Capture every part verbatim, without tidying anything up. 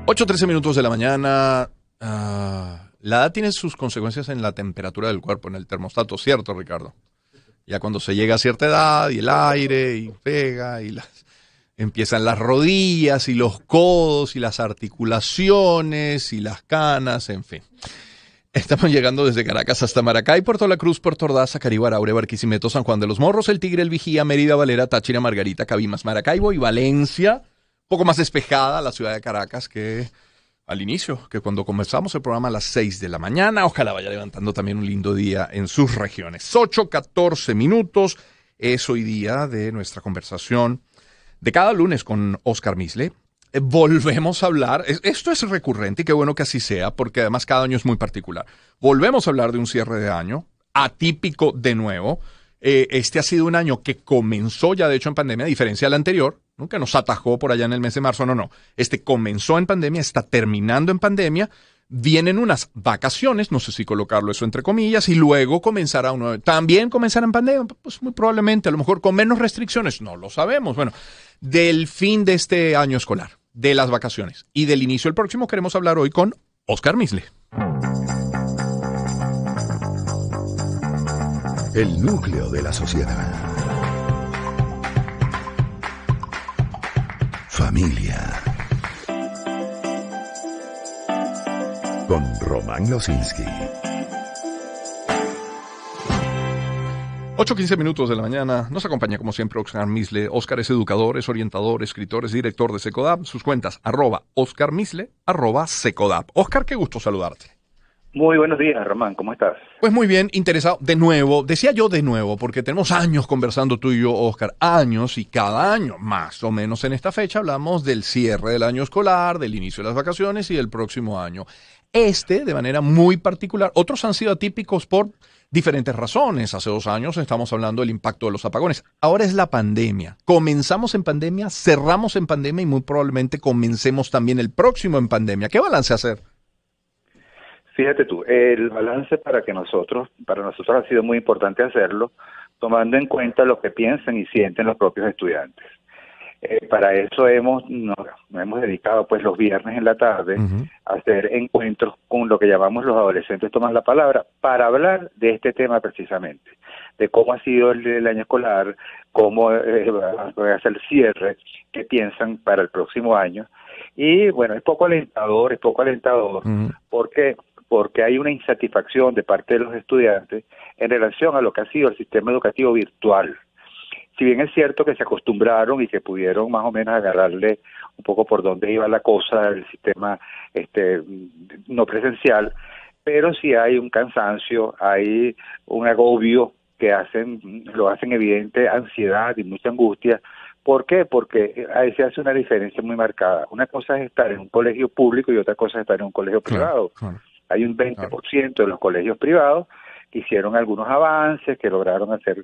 ocho trece minutos de la mañana. Uh, la edad tiene sus consecuencias en la temperatura del cuerpo, en el termostato, ¿cierto, Ricardo? Ya cuando se llega a cierta edad y el aire y pega y las, empiezan las rodillas y los codos y las articulaciones y las canas, en fin. Estamos llegando desde Caracas hasta Maracay, Puerto La Cruz, Puerto Ordaz, Sacarí, Araure, Barquisimeto, San Juan de los Morros, El Tigre, El Vigía, Mérida, Valera, Táchira, Margarita, Cabimas, Maracaibo y Valencia. Un poco más despejada la ciudad de Caracas que al inicio, que cuando comenzamos el programa a las seis de la mañana. Ojalá vaya levantando también un lindo día en sus regiones. ocho catorce minutos es hoy día de nuestra conversación de cada lunes con Oscar Misle. Eh, volvemos a hablar, esto es recurrente y qué bueno que así sea, porque además cada año es muy particular. Volvemos a hablar de un cierre de año, atípico de nuevo. Eh, este ha sido un año que comenzó ya de hecho en pandemia, a diferencia del anterior, ¿no? Que nos atajó por allá en el mes de marzo. No, no. Este comenzó en pandemia, está terminando en pandemia, vienen unas vacaciones, no sé si colocarlo eso entre comillas, y luego comenzará uno. ¿También comenzará en pandemia? Pues muy probablemente, a lo mejor con menos restricciones, no lo sabemos. Bueno, del fin de este año escolar, de las vacaciones y del inicio del próximo queremos hablar hoy con Oscar Misle. El núcleo de la sociedad. Familia. Con Román Losinski. ocho quince minutos de la mañana. Nos acompaña como siempre Oscar Misle. Oscar es educador, es orientador, escritor, es director de Secodap. Sus cuentas, arroba Oscar Misle, arroba Secodap. Oscar, qué gusto saludarte. Muy buenos días, Román, ¿cómo estás? Pues muy bien, interesado de nuevo, decía yo de nuevo, porque tenemos años conversando tú y yo, Oscar, años, y cada año, más o menos en esta fecha, hablamos del cierre del año escolar, del inicio de las vacaciones y del próximo año. Este, de manera muy particular, otros han sido atípicos por diferentes razones. Hace dos años estamos hablando del impacto de los apagones. Ahora es la pandemia. Comenzamos en pandemia, cerramos en pandemia y muy probablemente comencemos también el próximo en pandemia. ¿Qué balance hacer? Fíjate tú, el balance para que nosotros, para nosotros ha sido muy importante hacerlo, tomando en cuenta lo que piensan y sienten los propios estudiantes. Eh, para eso hemos nos, nos hemos dedicado pues los viernes en la tarde uh-huh. a hacer encuentros con lo que llamamos los adolescentes toman la palabra para hablar de este tema precisamente, de cómo ha sido el, el año escolar, cómo eh, va a ser el cierre, qué piensan para el próximo año. Y bueno, es poco alentador, es poco alentador, uh-huh. porque porque hay una insatisfacción de parte de los estudiantes en relación a lo que ha sido el sistema educativo virtual. Si bien es cierto que se acostumbraron y que pudieron más o menos agarrarle un poco por dónde iba la cosa del sistema este no presencial, pero sí hay un cansancio, hay un agobio que hacen lo hacen evidente ansiedad y mucha angustia. ¿Por qué? Porque ahí se hace una diferencia muy marcada. Una cosa es estar en un colegio público y otra cosa es estar en un colegio privado. Claro, claro. Hay un veinte por ciento de los colegios privados que hicieron algunos avances, que lograron hacer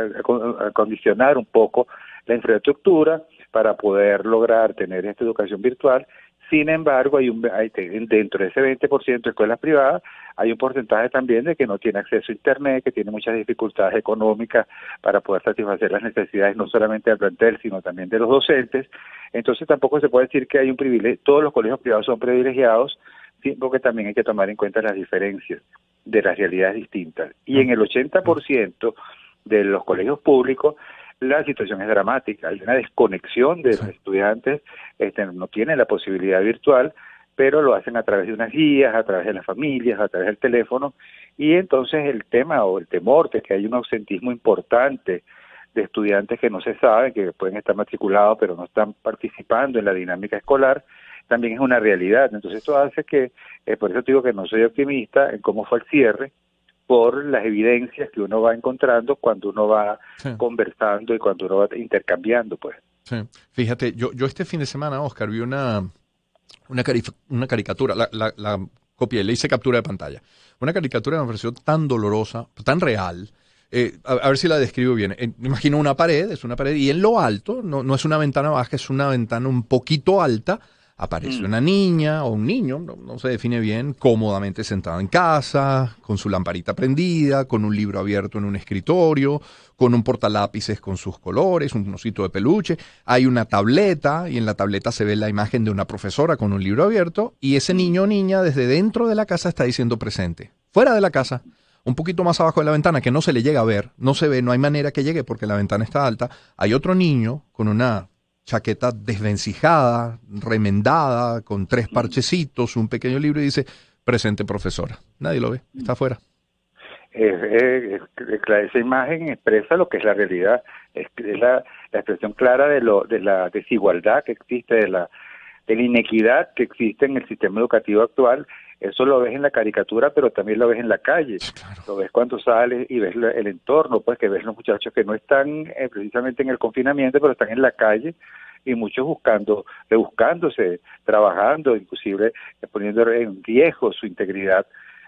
acondicionar un poco la infraestructura para poder lograr tener esta educación virtual. Sin embargo, hay un hay, dentro de ese veinte por ciento de escuelas privadas hay un porcentaje también de que no tiene acceso a Internet, que tiene muchas dificultades económicas para poder satisfacer las necesidades no solamente del plantel, sino también de los docentes. Entonces tampoco se puede decir que hay un privilegio, todos los colegios privados son privilegiados, porque también hay que tomar en cuenta las diferencias de las realidades distintas. Y en el ochenta por ciento de los colegios públicos la situación es dramática. Hay una desconexión de los estudiantes, este, no tienen la posibilidad virtual, pero lo hacen a través de unas guías, a través de las familias, a través del teléfono, y entonces el tema o el temor de que hay un ausentismo importante de estudiantes que no se saben, que pueden estar matriculados pero no están participando en la dinámica escolar, también es una realidad. Entonces esto hace que, eh, por eso digo que no soy optimista en cómo fue el cierre, por las evidencias que uno va encontrando cuando uno va sí. conversando y cuando uno va intercambiando, pues. Sí. Fíjate, yo, yo este fin de semana, Oscar, vi una, una, cari una caricatura, la, la, la copié, le hice captura de pantalla. Una caricatura que me pareció tan dolorosa, tan real. Eh, a, a ver si la describo bien. Eh, me imagino una pared, es una pared, y en lo alto, no, no es una ventana baja, es una ventana un poquito alta. Aparece Mm. una niña o un niño, no, no se define bien, cómodamente sentado en casa, con su lamparita prendida, con un libro abierto en un escritorio, con un portalápices con sus colores, un osito de peluche. Hay una tableta y en la tableta se ve la imagen de una profesora con un libro abierto y ese niño o niña desde dentro de la casa está diciendo presente. Fuera de la casa, un poquito más abajo de la ventana que no se le llega a ver, no se ve, no hay manera que llegue porque la ventana está alta, hay otro niño con una chaqueta desvencijada, remendada, con tres parchecitos, un pequeño libro y dice, presente profesora. Nadie lo ve, está afuera. Es, es- es- esa imagen expresa lo que es la realidad, es, es la, la expresión clara de, lo, de la desigualdad que existe, de la, de la inequidad que existe en el sistema educativo actual. Eso lo ves en la caricatura, pero también lo ves en la calle. Claro. Lo ves cuando sales y ves la- el entorno, pues que ves los muchachos que no están eh, precisamente en el confinamiento, pero están en la calle y muchos buscando, rebuscándose, trabajando, inclusive eh, poniendo en riesgo su integridad,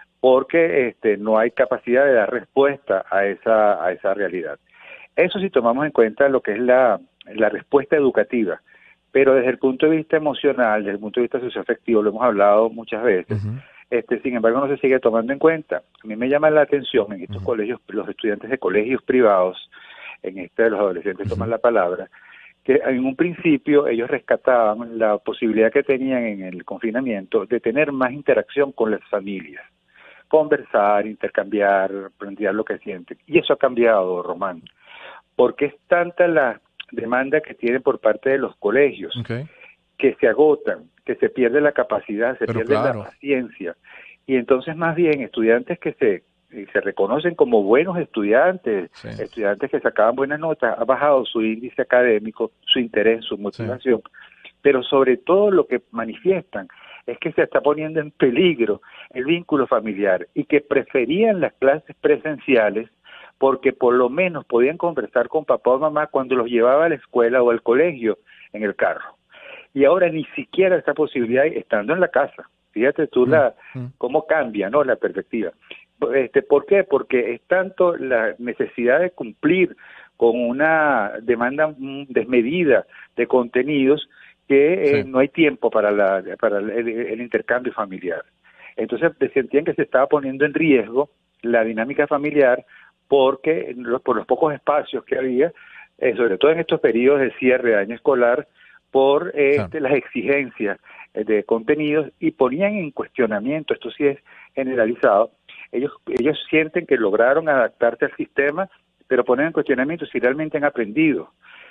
porque este, no hay capacidad de dar respuesta a esa, a esa realidad. Eso si tomamos en cuenta lo que es la, la respuesta educativa, pero desde el punto de vista emocional, desde el punto de vista socioafectivo, lo hemos hablado muchas veces, Ujú. este, sin embargo no se sigue tomando en cuenta. A mí me llama la atención en estos Ujú. colegios, los estudiantes de colegios privados, en este los adolescentes Ujú. toman la palabra, que en un principio ellos rescataban la posibilidad que tenían en el confinamiento de tener más interacción con las familias, conversar, intercambiar, plantear lo que sienten. Y eso ha cambiado, Román, porque es tanta la demanda que tienen por parte de los colegios, Okay. que se agotan, que se pierde la capacidad, se Pero pierde claro. la paciencia. Y entonces más bien estudiantes que se, eh, se reconocen como buenos estudiantes, Sí. estudiantes que sacaban buenas notas, ha bajado su índice académico, su interés, su motivación, pero sobre todo lo que manifiestan es que se está poniendo en peligro el vínculo familiar y que preferían las clases presenciales porque por lo menos podían conversar con papá o mamá cuando los llevaba a la escuela o al colegio en el carro. Y ahora ni siquiera esta posibilidad estando en la casa. Fíjate tú la Mm. cómo cambia, ¿no?, la perspectiva. Este, ¿por qué? Porque es tanto la necesidad de cumplir con una demanda mm, desmedida de contenidos que eh, Sí. no hay tiempo para la para el, el- el intercambio familiar. Entonces sentían que se estaba poniendo en riesgo la dinámica familiar porque en los- por los pocos espacios que había, eh, sobre todo en estos periodos de cierre de año escolar, por eh, Claro. este, las exigencias eh, de contenidos y ponían en cuestionamiento, esto sí es generalizado, ellos ellos sienten que lograron adaptarse al sistema, pero ponen en cuestionamiento si realmente han aprendido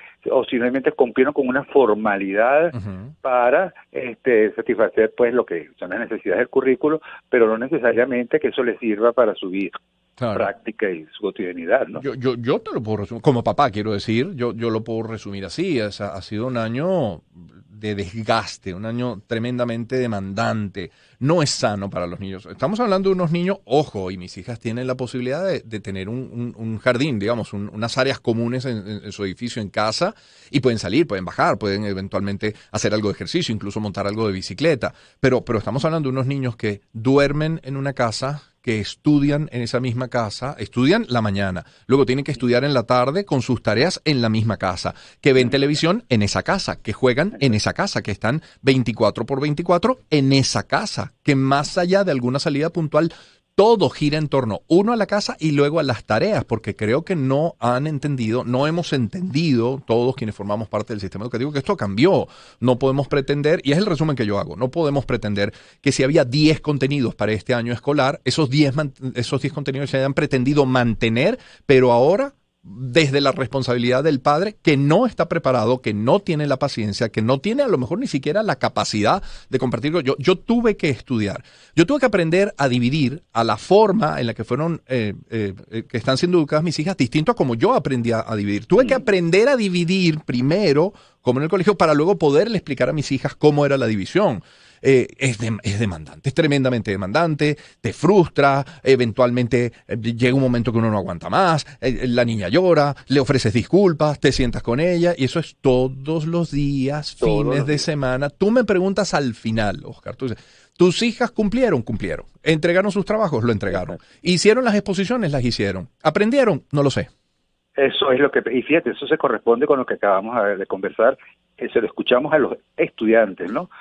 o si realmente cumplieron con una formalidad Ujú. para este, satisfacer pues lo que son las necesidades del currículo, pero no necesariamente que eso les sirva para su vida Claro. práctica y su cotidianidad, ¿no? Yo, yo, yo te lo puedo resumir, como papá quiero decir, yo, yo lo puedo resumir así, o sea, ha sido un año de desgaste, un año tremendamente demandante, no es sano para los niños. Estamos hablando de unos niños, ojo, y mis hijas tienen la posibilidad de, de tener un, un- un jardín, digamos, un- unas áreas comunes en, en- en su edificio, en casa, y pueden salir, pueden bajar, pueden eventualmente hacer algo de ejercicio, incluso montar algo de bicicleta, pero, pero estamos hablando de unos niños que duermen en una casa, que estudian en esa misma casa, estudian la mañana, luego tienen que estudiar en la tarde con sus tareas en la misma casa, que ven televisión en esa casa, que juegan en esa casa, que están veinticuatro por veinticuatro en esa casa, que más allá de alguna salida puntual, todo gira en torno, uno, a la casa y luego a las tareas, porque creo que no han entendido, no hemos entendido, todos quienes formamos parte del sistema educativo, que esto cambió. No podemos pretender, y es el resumen que yo hago, no podemos pretender que si había diez contenidos para este año escolar, esos diez, man- esos diez contenidos se hayan pretendido mantener, pero ahora desde la responsabilidad del padre que no está preparado, que no tiene la paciencia, que no tiene a lo mejor ni siquiera la capacidad de compartirlo. Yo, yo tuve que estudiar, yo tuve que aprender a dividir a la forma en la que fueron, eh, eh, eh, que están siendo educadas mis hijas, distinto a como yo aprendí a, a dividir. Tuve que aprender a dividir primero, como en el colegio, para luego poderle explicar a mis hijas cómo era la división. Eh, es, de- es demandante, es tremendamente demandante, te frustra, eventualmente eh, llega un momento que uno no aguanta más, eh, la niña llora, le ofreces disculpas, te sientas con ella y eso es todos los días, Todos fines los de días. semana. Tú me preguntas al final, Oscar, tú dices, ¿tus hijas cumplieron? Cumplieron. ¿Entregaron sus trabajos? Lo entregaron. ¿Hicieron las exposiciones? Las hicieron. ¿Aprendieron? No lo sé. Eso es lo que, y fíjate, eso se corresponde con lo que acabamos de conversar, eso lo escuchamos a los estudiantes, ¿no?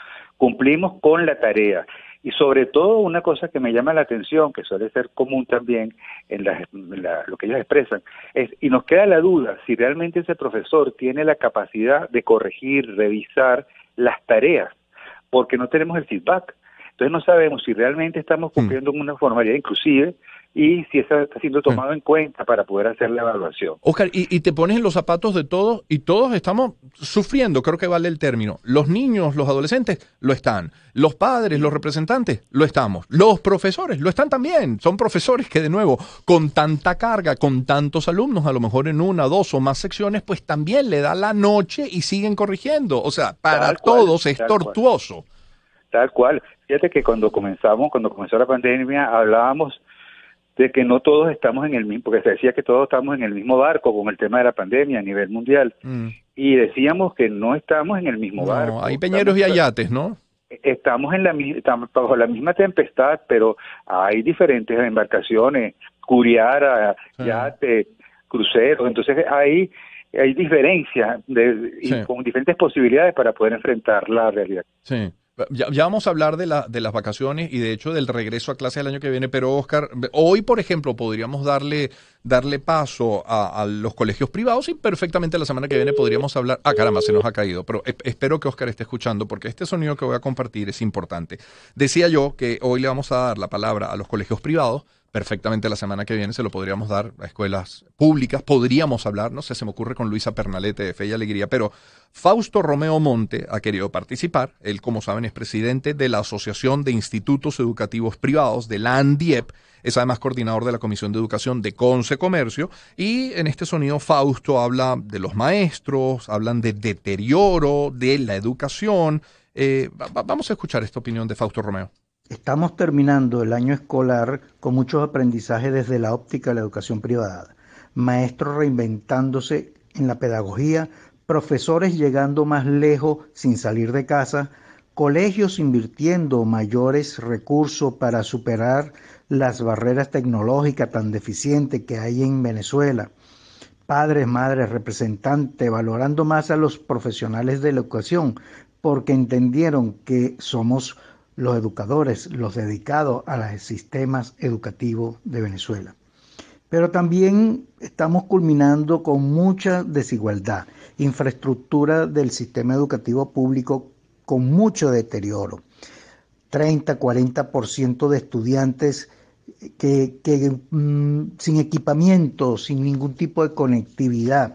cumplimos con la tarea. Y sobre todo una cosa que me llama la atención, que suele ser común también en, la, en la, lo que ellos expresan, es, y nos queda la duda, si realmente ese profesor tiene la capacidad de corregir, revisar las tareas, porque no tenemos el feedback. Entonces no sabemos si realmente estamos cumpliendo con una formalidad inclusive y si eso está siendo tomado en cuenta para poder hacer la evaluación. Oscar, y, y te pones en los zapatos de todos y todos estamos sufriendo, creo que vale el término. Los niños, los adolescentes, lo están. Los padres, los representantes, lo estamos. Los profesores, lo están también. Son profesores que, de nuevo, con tanta carga, con tantos alumnos, a lo mejor en una, dos o más secciones, pues también le da la noche y siguen corrigiendo. O sea, para Tal cual, todos es tal tortuoso. Cual. Tal cual. Fíjate que cuando comenzamos, cuando comenzó la pandemia, hablábamos de que no todos estamos en el mismo, porque se decía que todos estamos en el mismo barco con el tema de la pandemia a nivel mundial. Mm. Y decíamos que no estamos en el mismo no, barco. Hay peñeros y hay yates, ¿no? Estamos en la estamos bajo la misma tempestad, pero hay diferentes embarcaciones, curiara, sí. yate, cruceros, entonces hay hay diferencias de, sí. y con diferentes posibilidades para poder enfrentar la realidad. Sí. Ya, ya vamos a hablar de, la, de las vacaciones y de hecho del regreso a clase el año que viene, pero Oscar, hoy por ejemplo podríamos darle darle paso a, a los colegios privados y perfectamente la semana que viene podríamos hablar, ah caramba, se nos ha caído, pero eh, espero que Oscar esté escuchando porque este sonido que voy a compartir es importante. Decía yo que hoy le vamos a dar la palabra a los colegios privados, perfectamente la semana que viene se lo podríamos dar a escuelas públicas, podríamos hablar, no sé, se me ocurre con Luisa Pernalete de Fe y Alegría, pero Fausto Romeo Monte ha querido participar. Él, como saben, es presidente de la Asociación de Institutos Educativos Privados, de la ANDIEP, es además coordinador de la Comisión de Educación de Conce Comercio, y en este sonido Fausto habla de los maestros, hablan de deterioro de la educación. Eh, va, vamos a escuchar esta opinión de Fausto Romeo. Estamos terminando el año escolar con muchos aprendizajes desde la óptica de la educación privada, maestros reinventándose en la pedagogía, profesores llegando más lejos sin salir de casa, colegios invirtiendo mayores recursos para superar las barreras tecnológicas tan deficientes que hay en Venezuela, padres, madres, representantes, valorando más a los profesionales de la educación porque entendieron que somos los educadores, los dedicados a los sistemas educativos de Venezuela. Pero también estamos culminando con mucha desigualdad, infraestructura del sistema educativo público con mucho deterioro, treinta, cuarenta por ciento de estudiantes que, que mmm, sin equipamiento, sin ningún tipo de conectividad.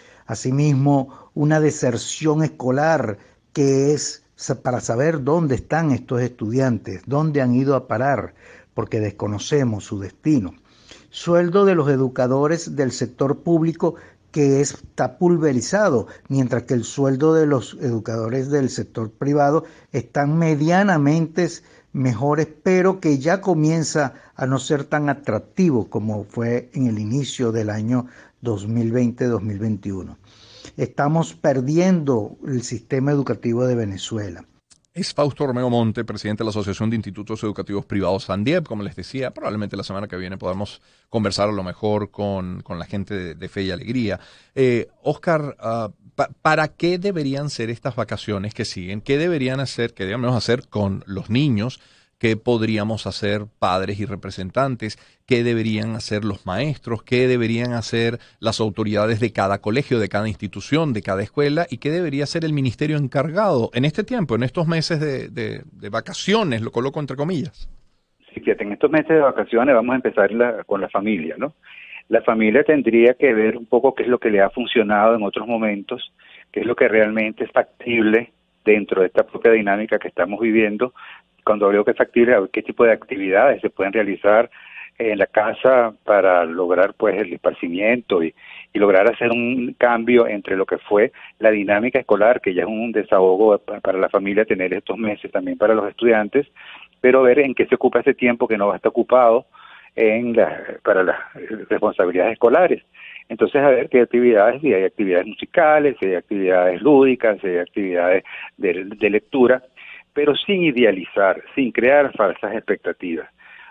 Asimismo, una deserción escolar que es para saber dónde están estos estudiantes, dónde han ido a parar, porque desconocemos su destino. Sueldo de los educadores del sector público que está pulverizado, mientras que el sueldo de los educadores del sector privado están medianamente mejores, pero que ya comienza a no ser tan atractivo como fue en el inicio del año dos mil veinte dos mil veintiuno. Estamos perdiendo el sistema educativo de Venezuela. Es Fausto Romeo Monte, presidente de la Asociación de Institutos Educativos Privados ANDIEP. Como les decía, probablemente la semana que viene podamos conversar a lo mejor con, con la gente de, de Fe y Alegría. Eh, Oscar, uh, pa, ¿para qué deberían ser estas vacaciones que siguen? ¿Qué deberían hacer, qué deberíamos hacer con los niños? ¿Qué podríamos hacer padres y representantes? ¿Qué deberían hacer los maestros? ¿Qué deberían hacer las autoridades de cada colegio, de cada institución, de cada escuela? ¿Y qué debería hacer el ministerio encargado en este tiempo, en estos meses de, de, de vacaciones? Lo coloco entre comillas. Sí, fíjate, en estos meses de vacaciones vamos a empezar la, con la familia, ¿no? La familia tendría que ver un poco qué es lo que le ha funcionado en otros momentos, qué es lo que realmente es factible dentro de esta propia dinámica que estamos viviendo. Cuando hablo que es factible, qué tipo de actividades se pueden realizar en la casa para lograr pues el esparcimiento y, y lograr hacer un cambio entre lo que fue la dinámica escolar, que ya es un desahogo para la familia tener estos meses, también para los estudiantes, pero ver en qué se ocupa ese tiempo que no va a estar ocupado en la, para las responsabilidades escolares. Entonces, a ver qué actividades, si hay actividades musicales, si hay actividades lúdicas, si hay actividades de, de lectura, pero sin idealizar, sin crear falsas expectativas.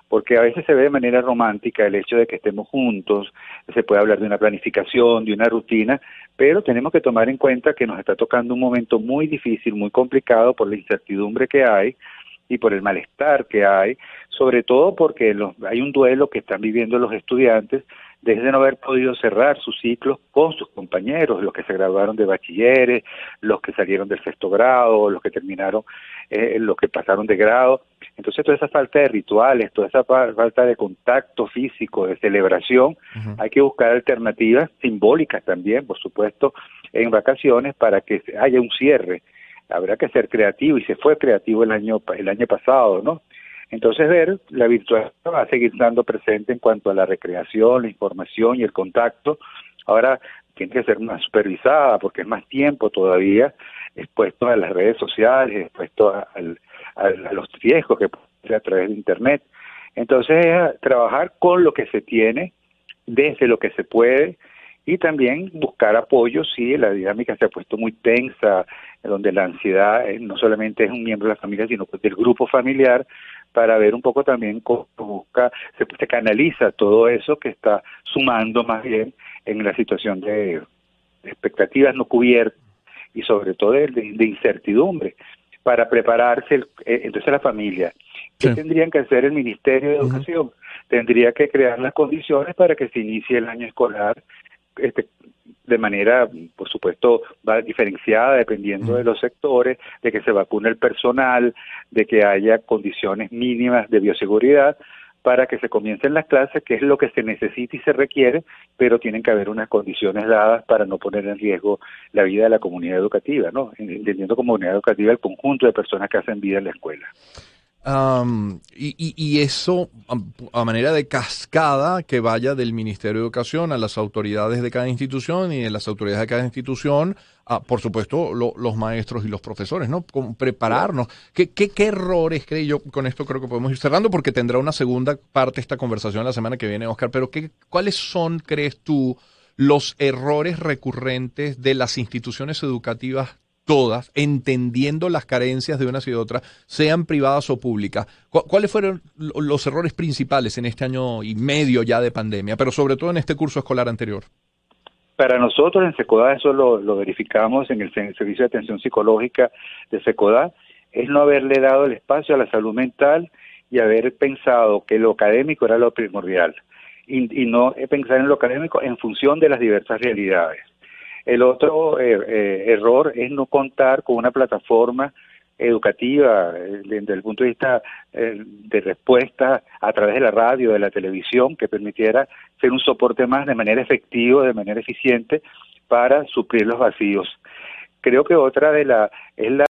porque a veces se ve de manera romántica el hecho de que estemos juntos, se puede hablar de una planificación, de una rutina, pero tenemos que tomar en cuenta que nos está tocando un momento muy difícil, muy complicado por la incertidumbre que hay y por el malestar que hay, sobre todo porque los, hay un duelo que están viviendo los estudiantes desde no haber podido cerrar sus ciclos con sus compañeros, los que se graduaron de bachilleres, los que salieron del sexto grado, los que terminaron, eh, los que pasaron de grado. Entonces toda esa falta de rituales, toda esa falta de contacto físico, de celebración, uh-huh. hay que buscar alternativas simbólicas también, por supuesto, en vacaciones para que haya un cierre. Habrá que ser creativo, y se fue creativo el año el año pasado, ¿no? Entonces ver, la virtualidad va a seguir estando presente en cuanto a la recreación, la información y el contacto. Ahora tiene que ser más supervisada porque es más tiempo todavía expuesto a las redes sociales, expuesto a, a, a los riesgos que puede ser a través de Internet. Entonces trabajar con lo que se tiene, desde lo que se puede, y también buscar apoyo si la dinámica se ha puesto muy tensa, donde la ansiedad eh, no solamente es un miembro de la familia, sino pues del grupo familiar, para ver un poco también cómo busca, se, se canaliza todo eso que está sumando más bien en la situación de expectativas no cubiertas y sobre todo de, de, de incertidumbre, para prepararse, el, eh, entonces la familia. ¿Qué sí. tendrían que hacer el Ministerio de Educación? Uh-huh. Tendría que crear las condiciones para que se inicie el año escolar este, de manera, por supuesto, va diferenciada dependiendo uh-huh. de los sectores, de que se vacune el personal, de que haya condiciones mínimas de bioseguridad para que se comiencen las clases, que es lo que se necesita y se requiere, pero tienen que haber unas condiciones dadas para no poner en riesgo la vida de la comunidad educativa, ¿no? Entendiendo como comunidad educativa el conjunto de personas que hacen vida en la escuela. Um, y, y, y eso a manera de cascada que vaya del Ministerio de Educación a las autoridades de cada institución y de las autoridades de cada institución, a, por supuesto, lo, los maestros y los profesores, ¿no? Con prepararnos. ¿Qué, qué, ¿Qué errores, creo yo? Con esto creo que podemos ir cerrando porque tendrá una segunda parte esta conversación la semana que viene, Oscar, pero ¿qué, ¿cuáles son, crees tú, los errores recurrentes de las instituciones educativas todas, entendiendo las carencias de unas y de otras, sean privadas o públicas? ¿Cuáles fueron los errores principales en este año y medio ya de pandemia, pero sobre todo en este curso escolar anterior? Para nosotros en SECODA, eso lo, lo verificamos en el, en el Servicio de Atención Psicológica de SECODA, es no haberle dado el espacio a la salud mental y haber pensado que lo académico era lo primordial, y, y no pensar en lo académico en función de las diversas realidades. El otro eh, eh, error es no contar con una plataforma educativa eh, desde el punto de vista eh, de respuesta a través de la radio, de la televisión, que permitiera ser un soporte más de manera efectiva, de manera eficiente, para suplir los vacíos. Creo que otra de la es la